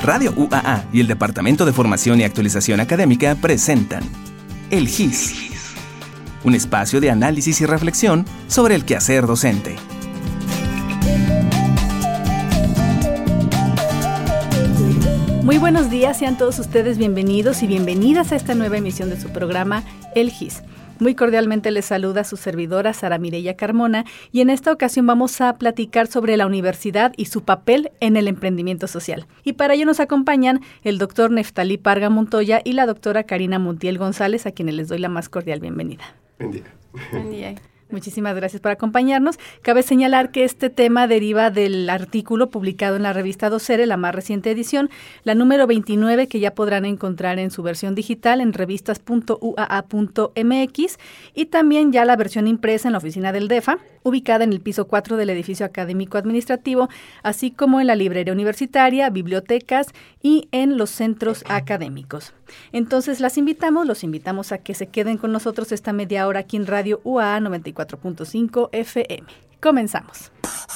Radio UAA y el Departamento de Formación y Actualización Académica presentan El GIS, un espacio de análisis y reflexión sobre el quehacer docente. Muy buenos días, sean todos ustedes bienvenidos y bienvenidas a esta nueva emisión de su programa El GIS. Muy cordialmente les saluda su servidora Sara Mireya Carmona y en esta ocasión vamos a platicar sobre la universidad y su papel en el emprendimiento social. Y para ello nos acompañan el doctor Neftalí Parga Montoya y la doctora Karina Montiel González, a quienes les doy la más cordial bienvenida. Buen día. Buen día. Muchísimas gracias por acompañarnos. Cabe señalar que este tema deriva del artículo publicado en la revista Docere, la más reciente edición, la número 29, que ya podrán encontrar en su versión digital en revistas.uaa.mx y también ya la versión impresa en la oficina del DEFA, ubicada en el piso 4 del edificio académico administrativo, así como en la librería universitaria, bibliotecas y en los centros académicos. Entonces los invitamos a que se queden con nosotros esta media hora aquí en Radio UAA 94.5 FM. Comenzamos.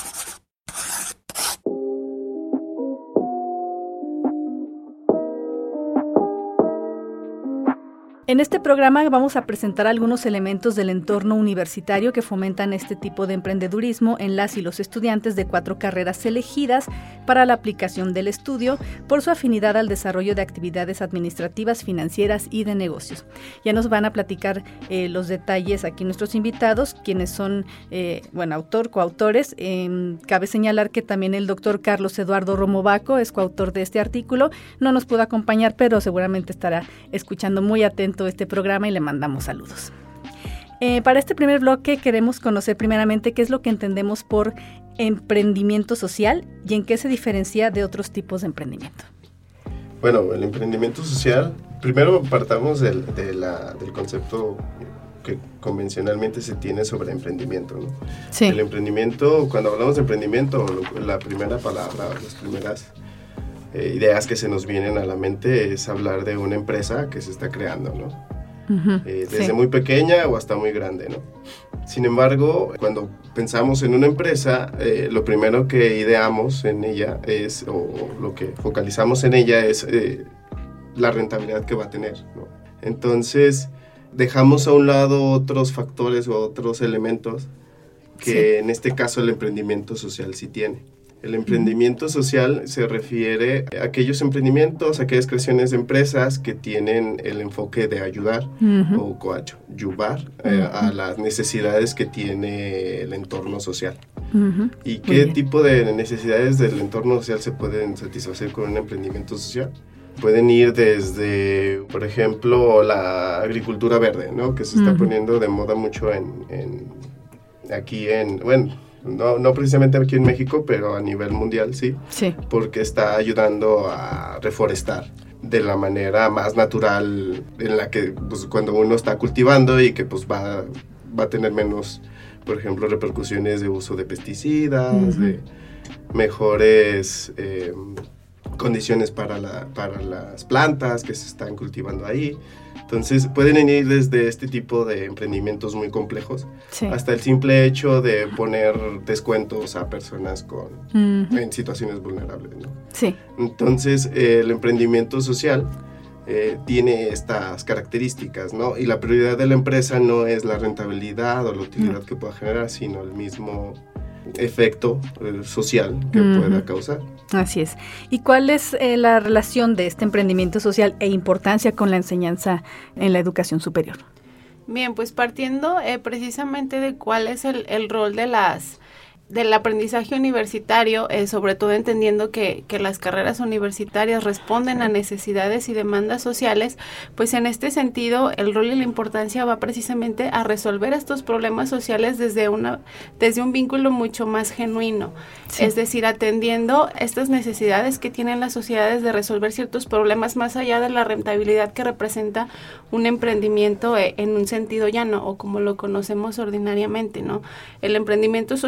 En este programa vamos a presentar algunos elementos del entorno universitario que fomentan este tipo de emprendedurismo en las y los estudiantes de 4 carreras elegidas para la aplicación del estudio por su afinidad al desarrollo de actividades administrativas, financieras y de negocios. Ya nos van a platicar los detalles aquí nuestros invitados, quienes son, coautores. Cabe señalar que también el doctor Carlos Eduardo Romovaco es coautor de este artículo. No nos pudo acompañar, pero seguramente estará escuchando muy atento este programa y le mandamos saludos. Para este primer bloque queremos conocer primeramente qué es lo que entendemos por emprendimiento social y en qué se diferencia de otros tipos de emprendimiento. Bueno, el emprendimiento social, primero partamos del concepto que convencionalmente se tiene sobre emprendimiento, ¿no? Sí. El emprendimiento, cuando hablamos de emprendimiento, la primera palabra, las primeras ideas que se nos vienen a la mente es hablar de una empresa que se está creando, ¿no? Uh-huh. Desde muy pequeña o hasta muy grande, ¿no? Sin embargo, cuando pensamos en una empresa, lo primero que ideamos en ella o lo que focalizamos en ella es la rentabilidad que va a tener, ¿no? Entonces, dejamos a un lado otros factores o otros elementos que en este caso el emprendimiento social sí tiene. El emprendimiento social se refiere a aquellos emprendimientos, aquellas creaciones de empresas que tienen el enfoque de ayudar o coadyuvar a las necesidades que tiene el entorno social. ¿Y qué tipo de necesidades del entorno social se pueden satisfacer con un emprendimiento social? Pueden ir desde, por ejemplo, la agricultura verde, ¿no? Que se está poniendo de moda mucho no precisamente aquí en México, pero a nivel mundial sí, porque está ayudando a reforestar de la manera más natural en la que pues, cuando uno está cultivando y que pues va a tener menos, por ejemplo, repercusiones de uso de pesticidas, de mejores condiciones para las plantas que se están cultivando ahí. Entonces pueden ir desde este tipo de emprendimientos muy complejos hasta el simple hecho de poner descuentos a personas en situaciones vulnerables, ¿no? Sí. Entonces el emprendimiento social tiene estas características, ¿no? Y la prioridad de la empresa no es la rentabilidad o la utilidad que pueda generar, sino el mismo efecto social que pueda causar. Así es. ¿Y cuál es la relación de este emprendimiento social e importancia con la enseñanza en la educación superior? Bien, pues partiendo precisamente de cuál es el rol del aprendizaje universitario, sobre todo entendiendo que las carreras universitarias responden a necesidades y demandas sociales, pues en este sentido el rol y la importancia va precisamente a resolver estos problemas sociales desde un vínculo mucho más genuino, es decir, atendiendo estas necesidades que tienen las sociedades de resolver ciertos problemas más allá de la rentabilidad que representa un emprendimiento en un sentido llano o como lo conocemos ordinariamente, ¿no? El emprendimiento social y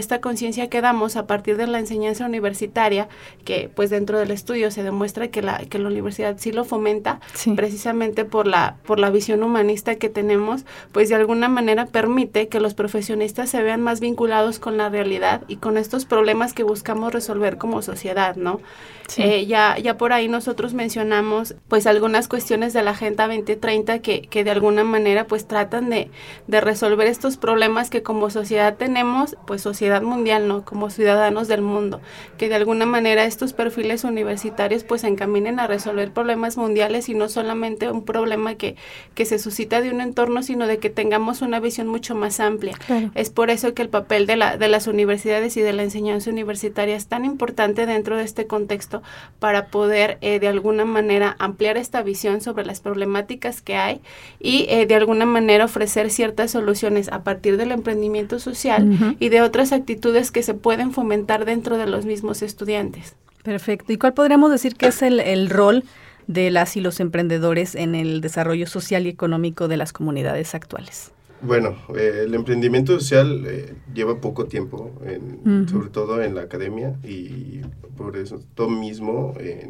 esta conciencia que damos a partir de la enseñanza universitaria, que pues dentro del estudio se demuestra que la universidad sí lo fomenta, precisamente por la visión humanista que tenemos, pues de alguna manera permite que los profesionistas se vean más vinculados con la realidad y con estos problemas que buscamos resolver como sociedad, ¿no? Sí. Ya por ahí nosotros mencionamos pues algunas cuestiones de la Agenda 2030 que de alguna manera pues tratan de resolver estos problemas que como sociedad tenemos, pues sociedad mundial, ¿no? Como ciudadanos del mundo, que de alguna manera estos perfiles universitarios pues se encaminen a resolver problemas mundiales y no solamente un problema que se suscita de un entorno, sino de que tengamos una visión mucho más amplia. Claro. Es por eso que el papel de las universidades y de la enseñanza universitaria es tan importante dentro de este contexto para poder de alguna manera ampliar esta visión sobre las problemáticas que hay y de alguna manera ofrecer ciertas soluciones a partir del emprendimiento social y de otras actitudes que se pueden fomentar dentro de los mismos estudiantes. Perfecto. ¿Y cuál podríamos decir que es el rol de las y los emprendedores en el desarrollo social y económico de las comunidades actuales? Bueno, el emprendimiento social lleva poco tiempo, sobre todo en la academia, y por eso todo mismo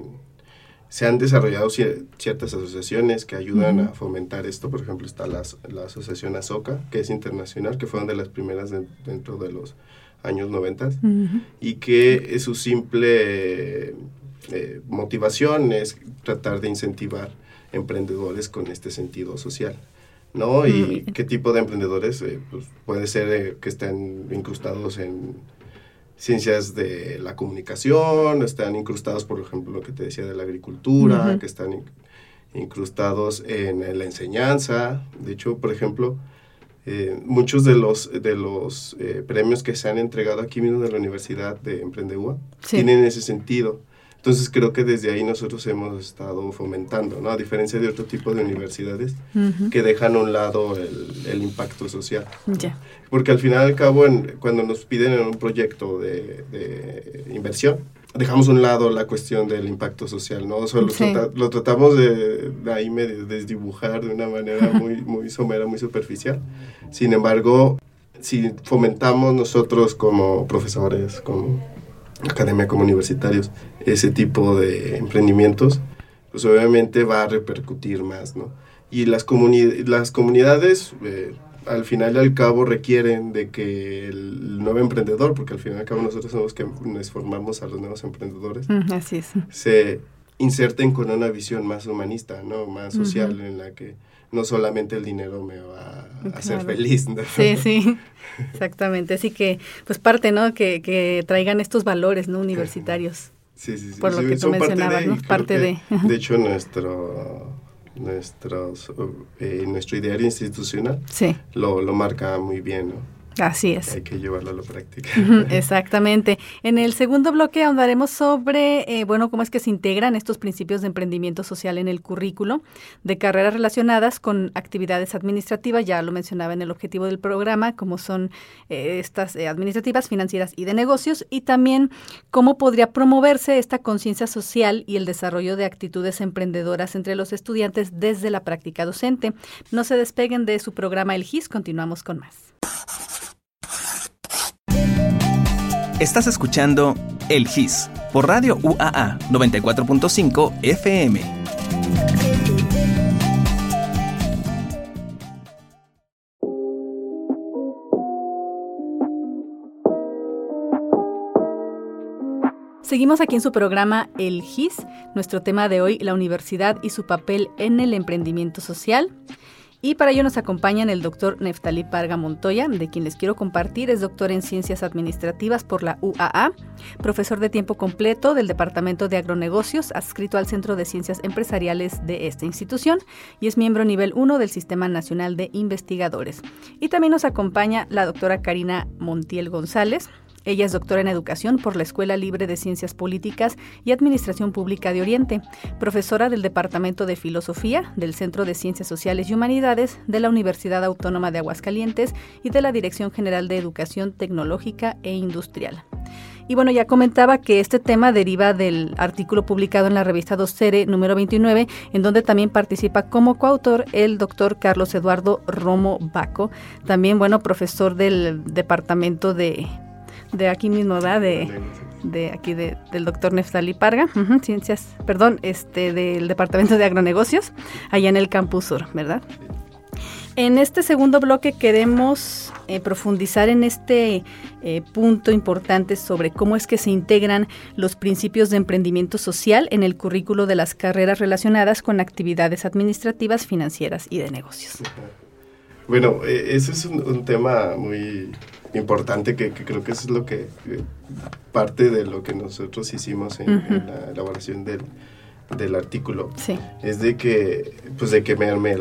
se han desarrollado ciertas asociaciones que ayudan a fomentar esto. Por ejemplo, está la asociación ASOCA, que es internacional, que fueron de las primeras dentro de los años 90, y que su simple motivación es tratar de incentivar emprendedores con este sentido social, ¿no? Y qué tipo de emprendedores, pues puede ser que estén incrustados en ciencias de la comunicación, están incrustados, por ejemplo, lo que te decía de la agricultura, que están incrustados en la enseñanza. De hecho, por ejemplo, muchos de los premios que se han entregado aquí mismo de la Universidad de Emprendehua tienen ese sentido. Entonces creo que desde ahí nosotros hemos estado fomentando, ¿no? A diferencia de otro tipo de universidades que dejan a un lado el impacto social. Ya. Porque al final y al cabo, cuando nos piden en un proyecto de inversión, dejamos a un lado la cuestión del impacto social, ¿no? O sea, lo tratamos de ahí medio desdibujar de una manera muy somera, muy superficial. Sin embargo, si fomentamos nosotros como profesores, como academia, como universitarios, ese tipo de emprendimientos, pues obviamente va a repercutir más, ¿no? Y las comunidades, al final y al cabo, requieren de que el nuevo emprendedor, porque al final y al cabo nosotros somos los que nos formamos a los nuevos emprendedores, así es, se inserten con una visión más humanista, ¿no? Más social, en la que no solamente el dinero me va a hacer feliz, ¿no? Sí, exactamente. Así que, pues parte, ¿no? Que traigan estos valores, ¿no? Universitarios. Sí. Por lo que tú mencionabas, ¿no? Parte de... De hecho, nuestro ideario institucional lo marca muy bien, ¿no? Así es. Hay que llevarlo a la práctica. Exactamente. En el segundo bloque ahondaremos sobre, cómo es que se integran estos principios de emprendimiento social en el currículo de carreras relacionadas con actividades administrativas, ya lo mencionaba en el objetivo del programa, como son estas administrativas, financieras y de negocios, y también cómo podría promoverse esta conciencia social y el desarrollo de actitudes emprendedoras entre los estudiantes desde la práctica docente. No se despeguen de su programa El GIS, continuamos con más. Estás escuchando El GIS por Radio UAA 94.5 FM. Seguimos aquí en su programa El GIS, nuestro tema de hoy, la universidad y su papel en el emprendimiento social. Y para ello nos acompañan el doctor Neftalí Parga Montoya, de quien les quiero compartir. Es doctor en Ciencias Administrativas por la UAA, profesor de tiempo completo del Departamento de Agronegocios, adscrito al Centro de Ciencias Empresariales de esta institución, y es miembro nivel 1 del Sistema Nacional de Investigadores. Y también nos acompaña la doctora Karina Montiel González. Ella es doctora en Educación por la Escuela Libre de Ciencias Políticas y Administración Pública de Oriente, profesora del Departamento de Filosofía del Centro de Ciencias Sociales y Humanidades de la Universidad Autónoma de Aguascalientes y de la Dirección General de Educación Tecnológica e Industrial. Y bueno, ya comentaba que este tema deriva del artículo publicado en la revista Docere número 29, en donde también participa como coautor el doctor Carlos Eduardo Romo Baco, también, profesor del Departamento de de aquí mismo, ¿verdad? De aquí del doctor Neftali Parga, del Departamento de Agronegocios, allá en el Campus Sur, ¿verdad? En este segundo bloque queremos profundizar en este punto importante sobre cómo es que se integran los principios de emprendimiento social en el currículo de las carreras relacionadas con actividades administrativas, financieras y de negocios. Bueno, ese es un tema muy importante que creo que eso es lo que parte de lo que nosotros hicimos en la elaboración del artículo. Sí. Es de que merme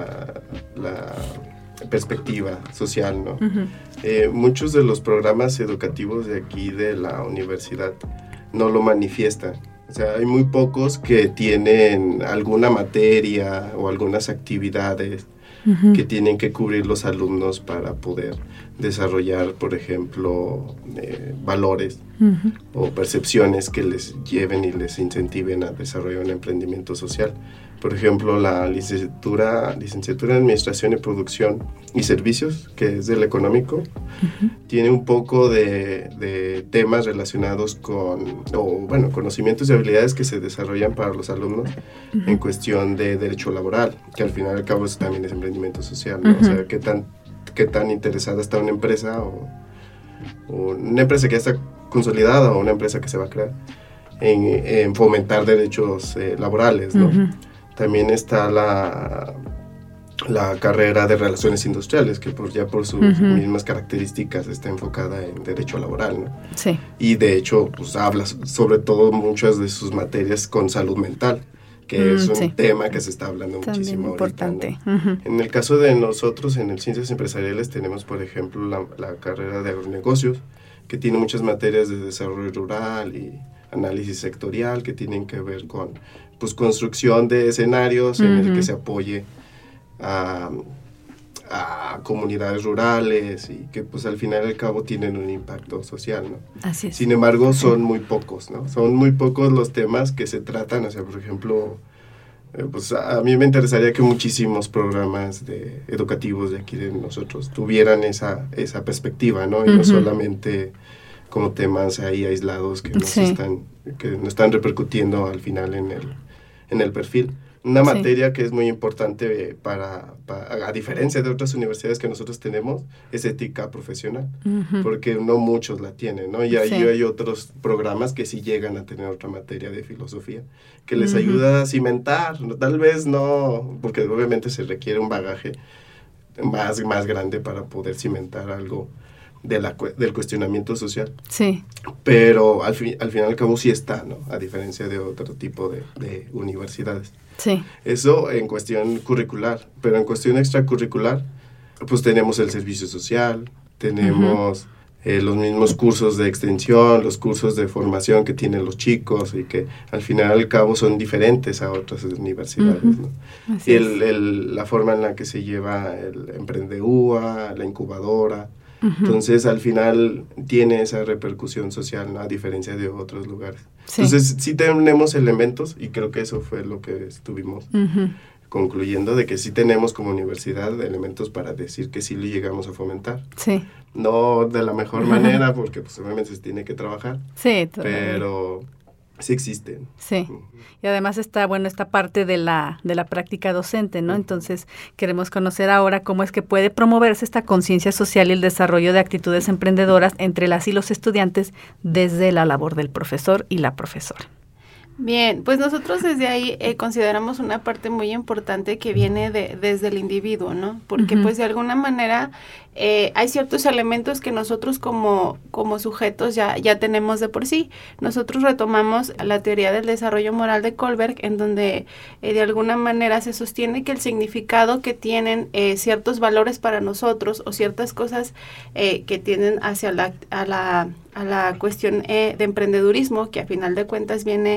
la perspectiva social, ¿no? Muchos de los programas educativos de aquí de la universidad no lo manifiestan. O sea, hay muy pocos que tienen alguna materia o algunas actividades que tienen que cubrir los alumnos para poder desarrollar, por ejemplo, valores o percepciones que les lleven y les incentiven a desarrollar un emprendimiento social. Por ejemplo, la licenciatura en Administración y Producción y Servicios, que es del económico, tiene un poco de temas relacionados con conocimientos y habilidades que se desarrollan para los alumnos en cuestión de derecho laboral, que al final y al cabo eso también es emprendimiento social, ¿no? O sea, qué tan interesada está una empresa o una empresa que ya está consolidada o una empresa que se va a crear en fomentar derechos laborales, ¿no? También está la carrera de Relaciones Industriales, que por sus mismas características está enfocada en derecho laboral, ¿no? Sí. Y de hecho, pues habla sobre todo muchas de sus materias con salud mental, que es un tema que se está hablando también muchísimo importante. ahorita, ¿no? En el caso de nosotros, en el Ciencias Empresariales, tenemos, por ejemplo, la carrera de Agronegocios, que tiene muchas materias de desarrollo rural y análisis sectorial que tienen que ver con construcción de escenarios en el que se apoye a comunidades rurales y que pues al final y al cabo tienen un impacto social, ¿no? Así es. Sin embargo, son muy pocos, ¿no? Son muy pocos los temas que se tratan. O sea, por ejemplo, pues a mí me interesaría que muchísimos programas educativos de aquí de nosotros tuvieran esa perspectiva, ¿no? Y no solamente como temas ahí aislados que no están repercutiendo al final en el perfil. Una materia que es muy importante a diferencia de otras universidades que nosotros tenemos, es ética profesional, porque no muchos la tienen, ¿no? Y ahí hay otros programas que sí llegan a tener otra materia de filosofía, que les ayuda a cimentar, ¿no? Tal vez no, porque obviamente se requiere un bagaje más grande para poder cimentar algo del cuestionamiento social. Sí. Pero al fin y al cabo sí está, ¿no? A diferencia de otro tipo de universidades. Sí. Eso en cuestión curricular, pero en cuestión extracurricular, pues tenemos el servicio social, tenemos los mismos cursos de extensión, los cursos de formación que tienen los chicos y que al final al cabo son diferentes a otras universidades, ¿no? Y la forma en la que se lleva el Emprendehua, la incubadora. Entonces, al final tiene esa repercusión social, ¿no? A diferencia de otros lugares. Sí. Entonces, sí tenemos elementos, y creo que eso fue lo que estuvimos concluyendo, de que sí tenemos como universidad elementos para decir que sí lo llegamos a fomentar. Sí. No de la mejor manera, porque pues obviamente se tiene que trabajar. Sí, pero sí existen. Sí. Y además está, esta parte de la práctica docente, ¿no? Entonces, queremos conocer ahora cómo es que puede promoverse esta conciencia social y el desarrollo de actitudes emprendedoras entre las y los estudiantes desde la labor del profesor y la profesora. Bien, pues nosotros desde ahí consideramos una parte muy importante que viene desde el individuo, ¿no? Porque pues de alguna manera hay ciertos elementos que nosotros como sujetos ya tenemos de por sí. Nosotros retomamos la teoría del desarrollo moral de Kohlberg, en donde de alguna manera se sostiene que el significado que tienen ciertos valores para nosotros o ciertas cosas que tienen hacia a la cuestión de emprendedurismo, que a final de cuentas viene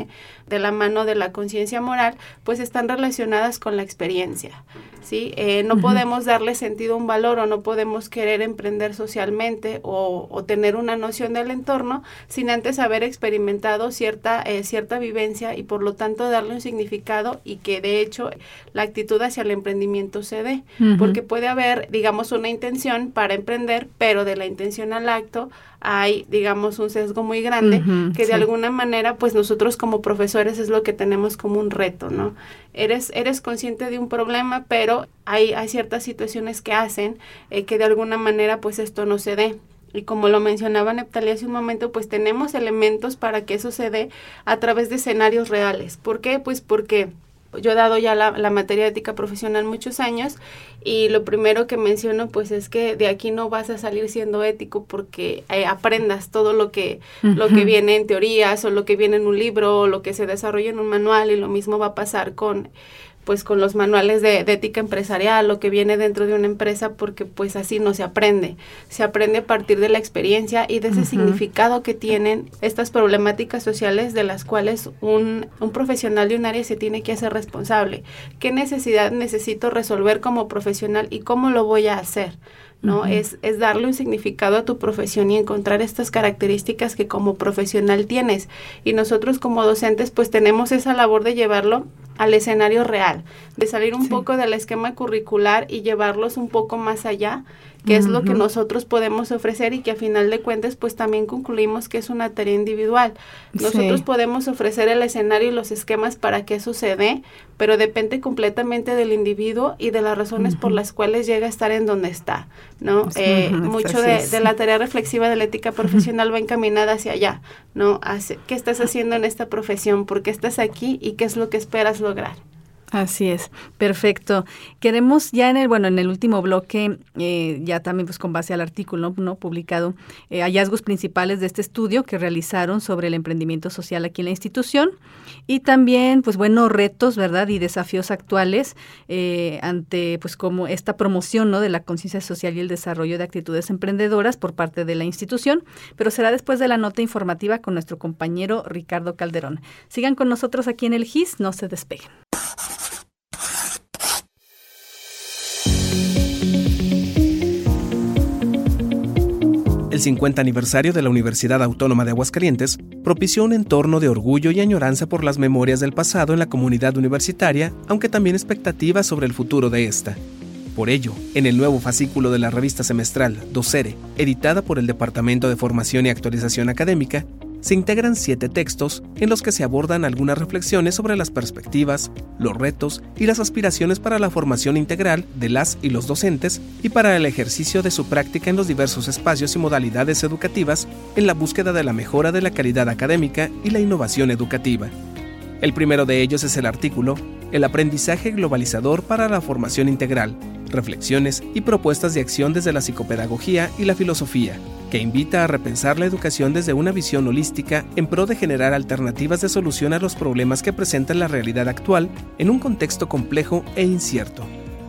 de la mano de la conciencia moral, pues están relacionadas con la experiencia, ¿sí? No podemos darle sentido a un valor o no podemos querer emprender socialmente o tener una noción del entorno sin antes haber experimentado cierta vivencia y por lo tanto darle un significado y que de hecho la actitud hacia el emprendimiento se dé, porque puede haber, digamos, una intención para emprender, pero de la intención al acto hay, digamos, un sesgo muy grande que de alguna manera, pues nosotros como profesores es lo que tenemos como un reto, ¿no? Eres consciente de un problema, pero hay ciertas situaciones que hacen que de alguna manera, pues esto no se dé. Y como lo mencionaba Neftalí hace un momento, pues tenemos elementos para que eso se dé a través de escenarios reales. ¿Por qué? Pues porque yo he dado ya la materia de ética profesional muchos años y lo primero que menciono pues es que de aquí no vas a salir siendo ético porque aprendas todo lo que viene en teorías o lo que viene en un libro o lo que se desarrolla en un manual, y lo mismo va a pasar con los manuales de ética empresarial, lo que viene dentro de una empresa, porque pues así no se aprende a partir de la experiencia y de ese significado que tienen estas problemáticas sociales de las cuales un profesional de un área se tiene que hacer responsable. ¿Qué necesidad necesito resolver como profesional y cómo lo voy a hacer? ¿No? Es darle un significado a tu profesión y encontrar estas características que como profesional tienes. Y nosotros como docentes pues tenemos esa labor de llevarlo al escenario real, de salir un poco del esquema curricular y llevarlos un poco más allá, que es lo que nosotros podemos ofrecer y que a final de cuentas pues también concluimos que es una tarea individual. Nosotros podemos ofrecer el escenario y los esquemas para que eso se dé, pero depende completamente del individuo y de las razones por las cuales llega a estar en donde está, ¿no? Mucho de la tarea reflexiva de la ética profesional va encaminada hacia allá, ¿no? ¿Qué estás haciendo en esta profesión? ¿Por qué estás aquí? ¿Y qué es lo que esperas lograr? Así es, perfecto. Queremos ya en el último bloque, ya también pues con base al artículo no publicado, hallazgos principales de este estudio que realizaron sobre el emprendimiento social aquí en la institución y también pues retos, ¿verdad? Y desafíos actuales ante pues como esta promoción, ¿no? De la conciencia social y el desarrollo de actitudes emprendedoras por parte de la institución, pero será después de la nota informativa con nuestro compañero Ricardo Calderón. Sigan con nosotros aquí en el GIS, no se despeguen. El 50 aniversario de la Universidad Autónoma de Aguascalientes propició un entorno de orgullo y añoranza por las memorias del pasado en la comunidad universitaria, aunque también expectativas sobre el futuro de esta. Por ello, en el nuevo fascículo de la revista semestral Docere, editada por el Departamento de Formación y Actualización Académica, se integran 7 textos en los que se abordan algunas reflexiones sobre las perspectivas, los retos y las aspiraciones para la formación integral de las y los docentes y para el ejercicio de su práctica en los diversos espacios y modalidades educativas en la búsqueda de la mejora de la calidad académica y la innovación educativa. El primero de ellos es el artículo El aprendizaje globalizador para la formación integral, reflexiones y propuestas de acción desde la psicopedagogía y la filosofía, que invita a repensar la educación desde una visión holística en pro de generar alternativas de solución a los problemas que presenta la realidad actual en un contexto complejo e incierto.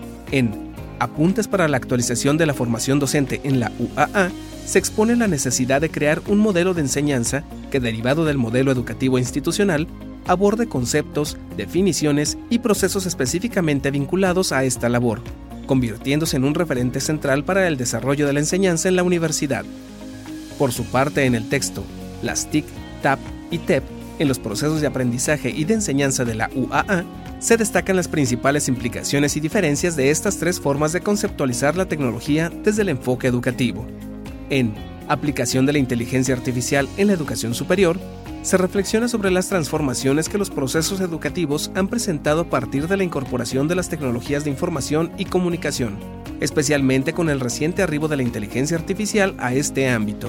En Apuntes para la actualización de la formación docente en la UAA, se expone la necesidad de crear un modelo de enseñanza que, derivado del modelo educativo institucional, aborde conceptos, definiciones y procesos específicamente vinculados a esta labor, convirtiéndose en un referente central para el desarrollo de la enseñanza en la universidad. Por su parte, en el texto, las TIC, TAP y TEP, en los procesos de aprendizaje y de enseñanza de la UAA, se destacan las principales implicaciones y diferencias de estas 3 formas de conceptualizar la tecnología desde el enfoque educativo. En Aplicación de la inteligencia artificial en la educación superior, se reflexiona sobre las transformaciones que los procesos educativos han presentado a partir de la incorporación de las tecnologías de información y comunicación, especialmente con el reciente arribo de la inteligencia artificial a este ámbito.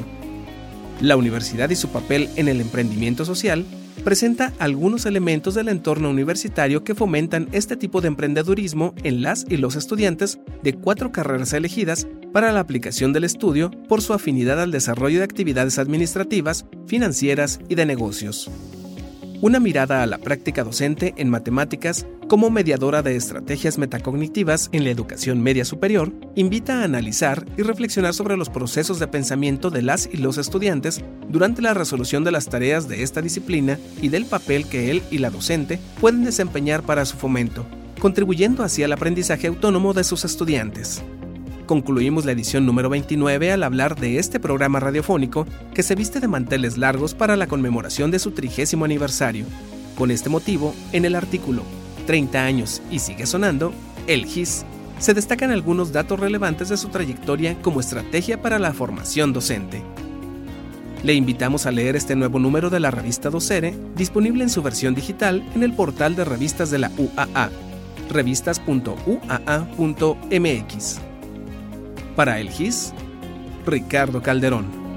La universidad y su papel en el emprendimiento social presenta algunos elementos del entorno universitario que fomentan este tipo de emprendedurismo en las y los estudiantes de 4 carreras elegidas para la aplicación del estudio por su afinidad al desarrollo de actividades administrativas, financieras y de negocios. una mirada a la práctica docente en matemáticas como mediadora de estrategias metacognitivas en la educación media superior, invita a analizar y reflexionar sobre los procesos de pensamiento de las y los estudiantes durante la resolución de las tareas de esta disciplina y del papel que él y la docente pueden desempeñar para su fomento, contribuyendo así al aprendizaje autónomo de sus estudiantes. Concluimos la edición número 29 al hablar de este programa radiofónico que se viste de manteles largos para la conmemoración de su 30º aniversario. Con este motivo, en el artículo 30 años y sigue sonando, el GIS, se destacan algunos datos relevantes de su trayectoria como estrategia para la formación docente. Le invitamos a leer este nuevo número de la revista Docere, disponible en su versión digital en el portal de revistas de la UAA, revistas.uaa.mx. Para el GIS, Ricardo Calderón.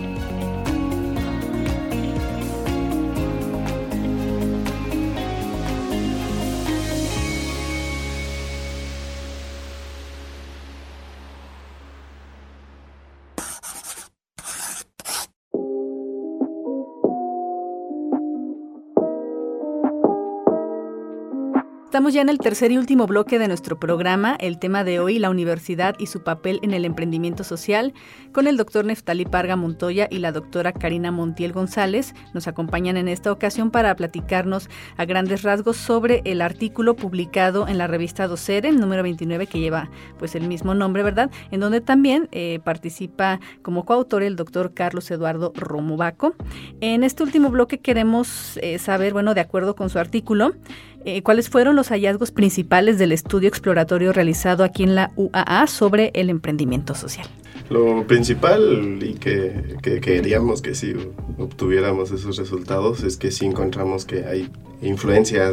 Estamos ya en el tercer y último bloque de nuestro programa, el tema de hoy, la universidad y su papel en el emprendimiento social, con el doctor Neftalí Parga Montoya y la doctora Karina Montiel González. Nos acompañan en esta ocasión para platicarnos a grandes rasgos sobre el artículo publicado en la revista Docere, el número 29, que lleva pues el mismo nombre, ¿verdad? En donde también participa como coautor el doctor Carlos Eduardo Romo Bacco. En este último bloque queremos saber, bueno, de acuerdo con su artículo, ¿cuáles fueron los hallazgos principales del estudio exploratorio realizado aquí en la UAA sobre el emprendimiento social? Lo principal y que queríamos que si obtuviéramos esos resultados es que sí encontramos que hay influencia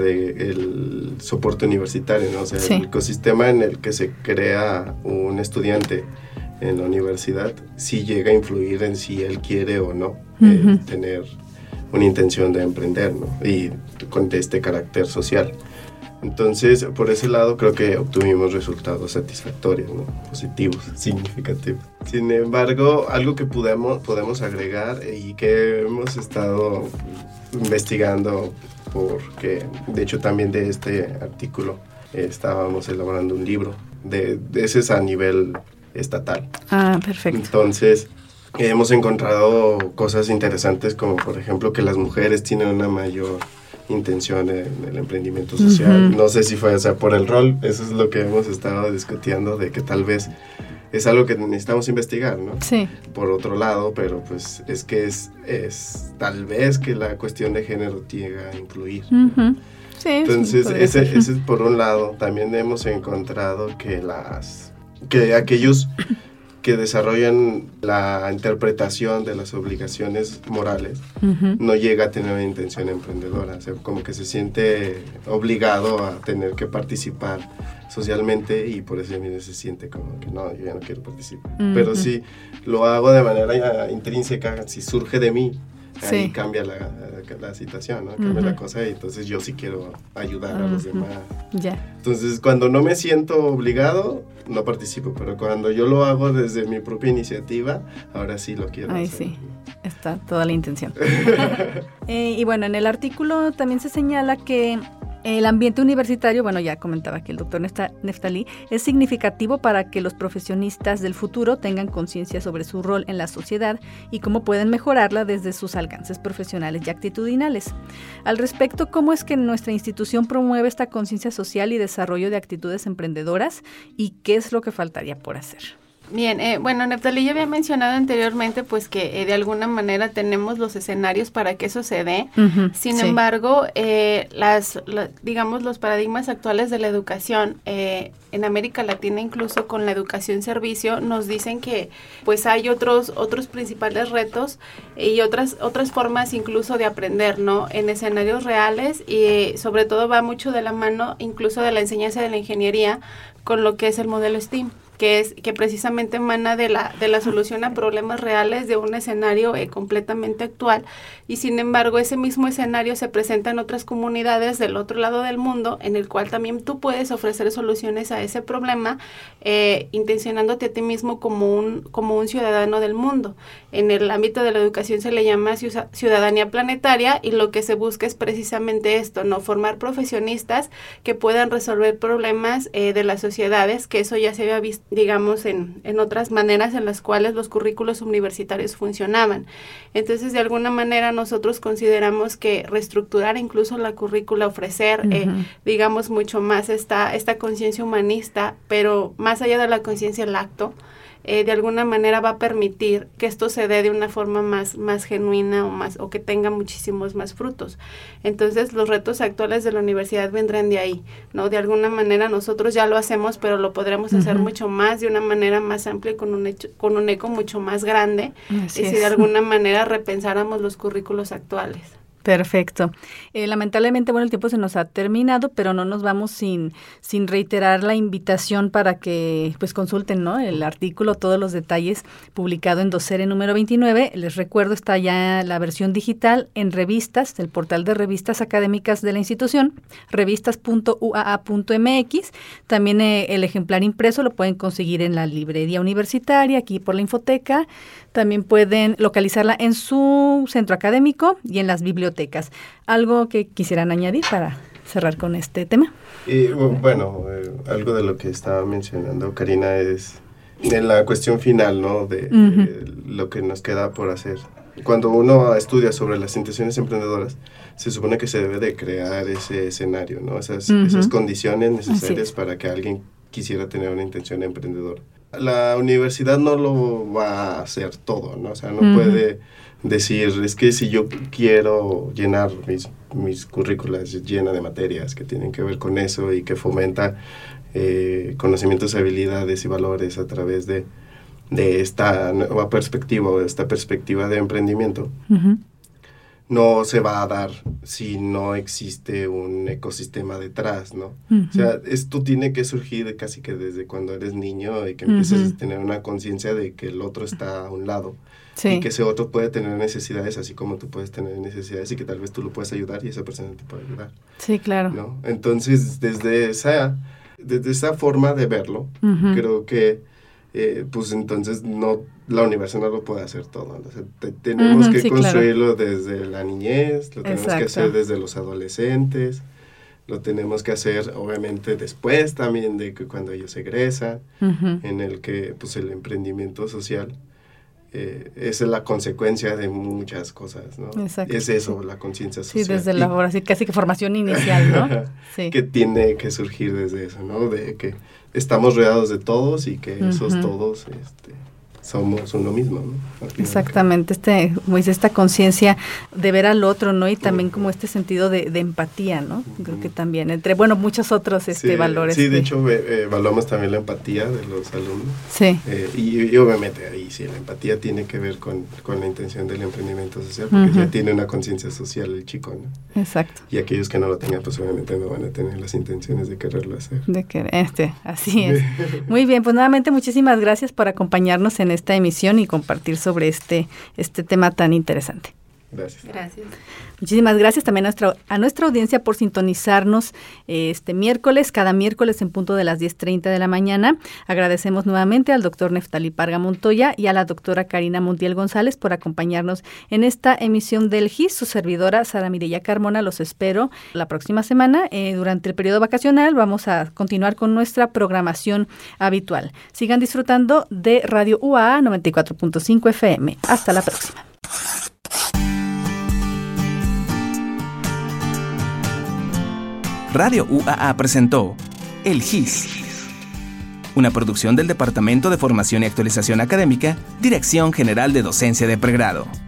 del soporte universitario, ¿no? O sea, sí. El ecosistema en el que se crea un estudiante en la universidad sí llega a influir en si él quiere o no tener una intención de emprender, ¿no? Y con este carácter social. Entonces, por ese lado creo que obtuvimos resultados satisfactorios, ¿no? Positivos, significativos. Sin embargo, algo que podemos agregar y que hemos estado investigando, porque de hecho también de este artículo estábamos elaborando un libro, ese es a nivel estatal. Ah, perfecto. Entonces, hemos encontrado cosas interesantes como, por ejemplo, que las mujeres tienen una mayor intención en el emprendimiento social. No sé si fue, o sea, por el rol, eso es lo que hemos estado discutiendo, de que tal vez es algo que necesitamos investigar, ¿no? Sí. Por otro lado, pero pues es que es tal vez que la cuestión de género llega a influir. Sí, entonces, ese es por un lado. También hemos encontrado que aquellos que desarrollan la interpretación de las obligaciones morales no llega a tener una intención emprendedora, o sea, como que se siente obligado a tener que participar socialmente y por eso mismo se siente como que no, yo ya no quiero participar. Pero si lo hago de manera intrínseca, si surge de mí, ahí cambia la situación, ¿no? Cambia la cosa y entonces yo sí quiero ayudar a los demás. Entonces, cuando no me siento obligado, no participo, pero cuando yo lo hago desde mi propia iniciativa, ahora sí lo quiero hacer. Sí, está toda la intención. Y bueno, en el artículo también se señala que el ambiente universitario, bueno, ya comentaba que el doctor Neftalí, es significativo para que los profesionistas del futuro tengan conciencia sobre su rol en la sociedad y cómo pueden mejorarla desde sus alcances profesionales y actitudinales. Al respecto, ¿cómo es que nuestra institución promueve esta conciencia social y desarrollo de actitudes emprendedoras y qué es lo que faltaría por hacer? Bien, bueno, Neftalí ya había mencionado anteriormente pues que de alguna manera tenemos los escenarios para que eso se dé. Sin embargo, digamos, los paradigmas actuales de la educación en América Latina, incluso con la educación servicio, nos dicen que pues hay otros principales retos y otras formas incluso de aprender, ¿no? En escenarios reales y sobre todo va mucho de la mano incluso de la enseñanza de la ingeniería con lo que es el modelo STEAM. que precisamente emana de la solución a problemas reales de un escenario completamente actual, y sin embargo ese mismo escenario se presenta en otras comunidades del otro lado del mundo, en el cual también tú puedes ofrecer soluciones a ese problema, intencionándote a ti mismo como un ciudadano del mundo. En el ámbito de la educación se le llama ciudadanía planetaria, y lo que se busca es precisamente esto, ¿no? Formar profesionistas que puedan resolver problemas de las sociedades, que eso ya se había visto, digamos, en otras maneras en las cuales los currículos universitarios funcionaban. Entonces, de alguna manera nosotros consideramos que reestructurar incluso la currícula, ofrecer, digamos, mucho más esta conciencia humanista, pero más allá de la conciencia, el acto, de alguna manera va a permitir que esto se dé de una forma más genuina o que tenga muchísimos más frutos. Entonces, los retos actuales de la universidad vendrán de ahí, ¿no? De alguna manera nosotros ya lo hacemos, pero lo podremos hacer mucho más, de una manera más amplia y con un eco mucho más grande, si de alguna manera repensáramos los currículos actuales. Perfecto. Lamentablemente, el tiempo se nos ha terminado, pero no nos vamos sin reiterar la invitación para que pues consulten, ¿no?, el artículo, todos los detalles, publicado en Docere número 29. Les recuerdo, está ya la versión digital en revistas, el portal de revistas académicas de la institución, revistas.uaa.mx. También el ejemplar impreso lo pueden conseguir en la librería universitaria, aquí por la Infoteca. También pueden localizarla en su centro académico y en las bibliotecas. ¿Algo que quisieran añadir para cerrar con este tema? Algo de lo que estaba mencionando Karina es en la cuestión final, ¿no?, de lo que nos queda por hacer. Cuando uno estudia sobre las intenciones emprendedoras, se supone que se debe de crear ese escenario, ¿no?, esas condiciones necesarias para que alguien quisiera tener una intención emprendedora. La universidad no lo va a hacer todo, ¿no? O sea, no puede decir, es que si yo quiero llenar mis currículas llena de materias que tienen que ver con eso y que fomenta conocimientos, habilidades y valores a través de esta nueva perspectiva o esta perspectiva de emprendimiento, no se va a dar si no existe un ecosistema detrás, ¿no? O sea, esto tiene que surgir casi que desde cuando eres niño y que empiezas a tener una conciencia de que el otro está a un lado. Sí. Y que ese otro puede tener necesidades así como tú puedes tener necesidades y que tal vez tú lo puedes ayudar y esa persona te puede ayudar. Sí, claro. ¿No? Entonces, desde esa forma de verlo, creo que pues entonces la universidad no lo puede hacer todo, ¿no? O sea, tenemos que construirlo desde la niñez, lo tenemos que hacer desde los adolescentes, lo tenemos que hacer obviamente después también de que cuando ellos egresan, en el que pues el emprendimiento social es la consecuencia de muchas cosas, ¿no? Exacto. Es eso, la conciencia social. Sí, desde así casi que formación inicial, ¿no? Sí. Que tiene que surgir desde eso, ¿no? De que estamos rodeados de todos y que esos todos somos uno mismo, ¿no? Exactamente, esta conciencia de ver al otro, ¿no? Y también como este sentido de empatía, ¿no? Creo que también, entre, muchos otros valores. Sí, de hecho, evaluamos también la empatía de los alumnos. Sí. Y obviamente ahí sí, la empatía tiene que ver con la intención del emprendimiento social, porque ya tiene una conciencia social el chico, ¿no? Exacto. Y aquellos que no lo tengan, pues obviamente no van a tener las intenciones de quererlo hacer. Así es. Muy bien, pues nuevamente muchísimas gracias por acompañarnos en esta emisión y compartir sobre este tema tan interesante. Gracias. Muchísimas gracias también a nuestra audiencia por sintonizarnos cada miércoles en punto de las 10:30 de la mañana. Agradecemos nuevamente al doctor Neftalí Parga Montoya y a la doctora Karina Montiel González por acompañarnos en esta emisión del GIS. Su servidora Sara Mireya Carmona, los espero la próxima semana. Durante el periodo vacacional vamos a continuar con nuestra programación habitual. Sigan disfrutando de Radio UAA 94.5 FM. Hasta la próxima. Radio UAA presentó El GIS, una producción del Departamento de Formación y Actualización Académica, Dirección General de Docencia de Pregrado.